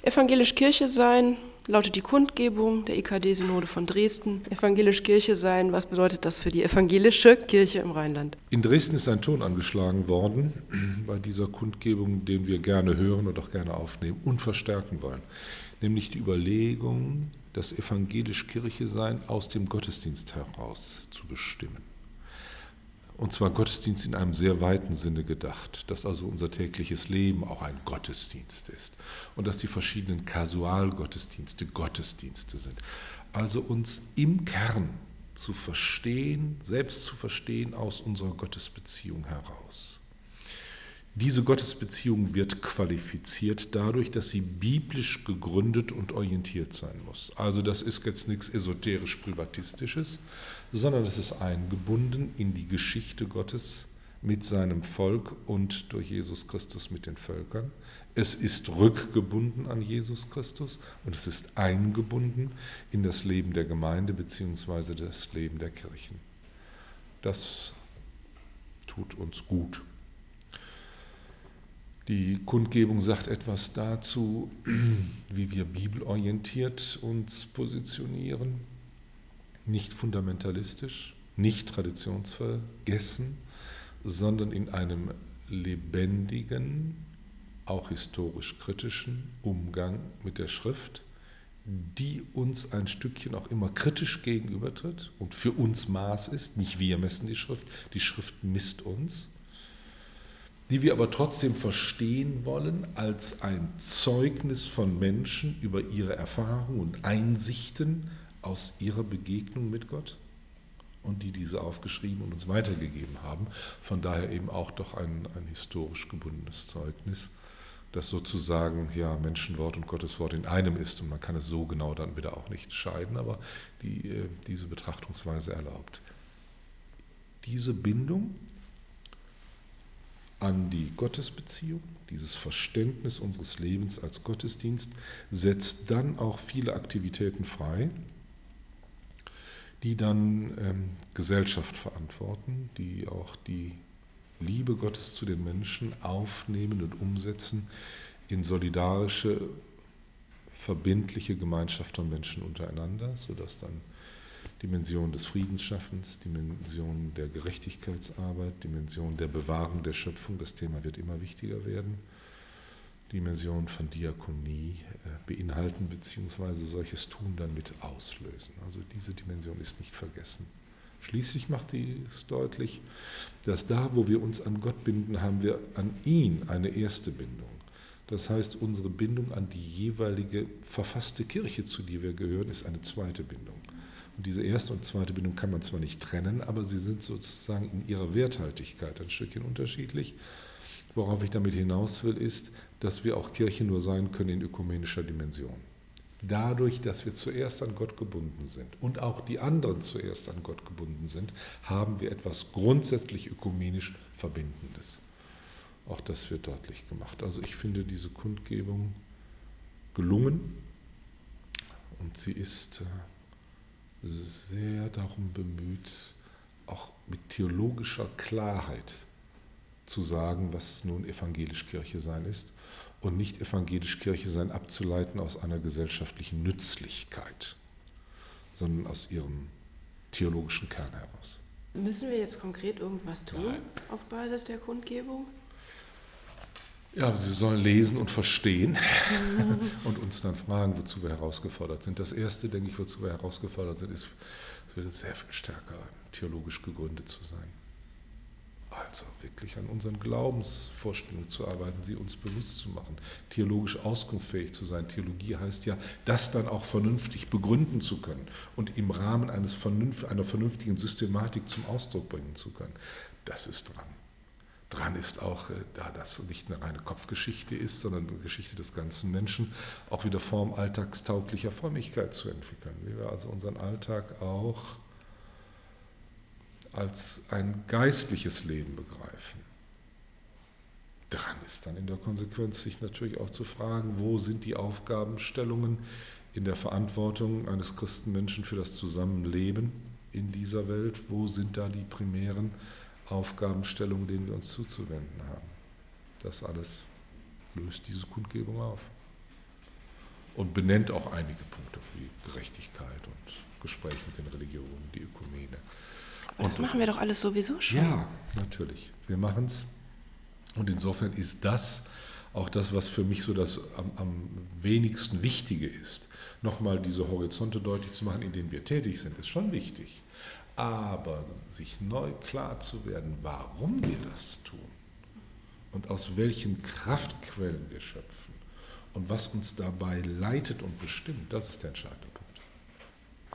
Evangelisch Kirche sein lautet die Kundgebung der EKD-Synode von Dresden. Evangelisch Kirche sein, was bedeutet das für die evangelische Kirche im Rheinland? In Dresden ist ein Ton angeschlagen worden bei dieser Kundgebung, den wir gerne hören und auch gerne aufnehmen und verstärken wollen. Nämlich die Überlegung, das evangelisch Kirche sein aus dem Gottesdienst heraus zu bestimmen. Und zwar Gottesdienst in einem sehr weiten Sinne gedacht, dass also unser tägliches Leben auch ein Gottesdienst ist und dass die verschiedenen Kasualgottesdienste Gottesdienste sind. Also uns im Kern zu verstehen, selbst zu verstehen aus unserer Gottesbeziehung heraus. Diese Gottesbeziehung wird qualifiziert dadurch, dass sie biblisch gegründet und orientiert sein muss. Also das ist jetzt nichts esoterisch-privatistisches, sondern es ist eingebunden in die Geschichte Gottes mit seinem Volk und durch Jesus Christus mit den Völkern. Es ist rückgebunden an Jesus Christus und es ist eingebunden in das Leben der Gemeinde bzw. das Leben der Kirchen. Das tut uns gut. Die Kundgebung sagt etwas dazu, wie wir bibelorientiert uns positionieren, nicht fundamentalistisch, nicht traditionsvergessen, sondern in einem lebendigen, auch historisch kritischen Umgang mit der Schrift, die uns ein Stückchen auch immer kritisch gegenübertritt und für uns Maß ist. Nicht wir messen die Schrift misst uns. Die wir aber trotzdem verstehen wollen als ein Zeugnis von Menschen über ihre Erfahrungen und Einsichten aus ihrer Begegnung mit Gott und die diese aufgeschrieben und uns weitergegeben haben. Von daher eben auch doch ein historisch gebundenes Zeugnis, das sozusagen ja Menschenwort und Gotteswort in einem ist und man kann es so genau dann wieder auch nicht scheiden, aber diese Betrachtungsweise erlaubt. Diese Bindung an die Gottesbeziehung, dieses Verständnis unseres Lebens als Gottesdienst, setzt dann auch viele Aktivitäten frei, die dann Gesellschaft verantworten, die auch die Liebe Gottes zu den Menschen aufnehmen und umsetzen in solidarische, verbindliche Gemeinschaft von Menschen untereinander, sodass dann Dimension des Friedensschaffens, Dimension der Gerechtigkeitsarbeit, Dimension der Bewahrung der Schöpfung, das Thema wird immer wichtiger werden, Dimension von Diakonie beinhalten bzw. solches Tun dann mit auslösen. Also diese Dimension ist nicht vergessen. Schließlich macht es deutlich, dass da, wo wir uns an Gott binden, haben wir an ihn eine erste Bindung. Das heißt, unsere Bindung an die jeweilige verfasste Kirche, zu der wir gehören, ist eine zweite Bindung. Und diese erste und zweite Bindung kann man zwar nicht trennen, aber sie sind sozusagen in ihrer Werthaltigkeit ein Stückchen unterschiedlich. Worauf ich damit hinaus will, ist, dass wir auch Kirche nur sein können in ökumenischer Dimension. Dadurch, dass wir zuerst an Gott gebunden sind und auch die anderen zuerst an Gott gebunden sind, haben wir etwas grundsätzlich ökumenisch Verbindendes. Auch das wird deutlich gemacht. Also ich finde diese Kundgebung gelungen und sie ist sehr darum bemüht, auch mit theologischer Klarheit zu sagen, was nun evangelisch Kirche sein ist und nicht evangelisch Kirche sein abzuleiten aus einer gesellschaftlichen Nützlichkeit, sondern aus ihrem theologischen Kern heraus. Müssen wir jetzt konkret irgendwas tun auf Basis der Kundgebung? Ja, sie sollen lesen und verstehen und uns dann fragen, wozu wir herausgefordert sind. Das Erste, denke ich, wozu wir herausgefordert sind, ist, es wird sehr viel stärker theologisch gegründet zu sein. Also wirklich an unseren Glaubensvorstellungen zu arbeiten, sie uns bewusst zu machen, theologisch auskunftsfähig zu sein. Theologie heißt ja, das dann auch vernünftig begründen zu können und im Rahmen einer vernünftigen Systematik zum Ausdruck bringen zu können. Das ist dran. Dran ist auch, da das nicht eine reine Kopfgeschichte ist, sondern eine Geschichte des ganzen Menschen, auch wieder Form alltagstauglicher Frömmigkeit zu entwickeln. Wie wir also unseren Alltag auch als ein geistliches Leben begreifen. Dran ist dann in der Konsequenz, sich natürlich auch zu fragen, wo sind die Aufgabenstellungen in der Verantwortung eines Christenmenschen für das Zusammenleben in dieser Welt, wo sind da die primären Aufgabenstellungen, denen wir uns zuzuwenden haben. Das alles löst diese Kundgebung auf. und benennt auch einige Punkte wie Gerechtigkeit und Gespräch mit den Religionen, die Ökumene. Aber das machen wir doch alles sowieso schon. Ja, natürlich. Wir machen es. Und insofern ist das auch das, was für mich so das am wenigsten Wichtige ist. Nochmal diese Horizonte deutlich zu machen, in denen wir tätig sind, ist schon wichtig. Aber sich neu klar zu werden, warum wir das tun und aus welchen Kraftquellen wir schöpfen und was uns dabei leitet und bestimmt, das ist der entscheidende Punkt.